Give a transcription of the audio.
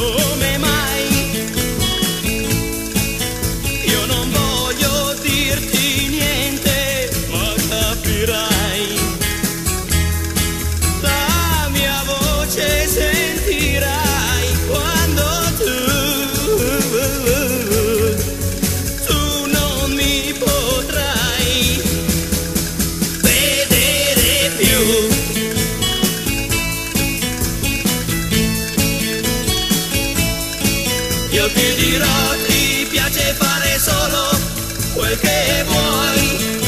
come mai. Io non voglio dirti niente, ma capirai. La mia voce sentirai quando tu non mi potrai vedere più. Io ti dirò, ti piace fare solo quel che vuoi.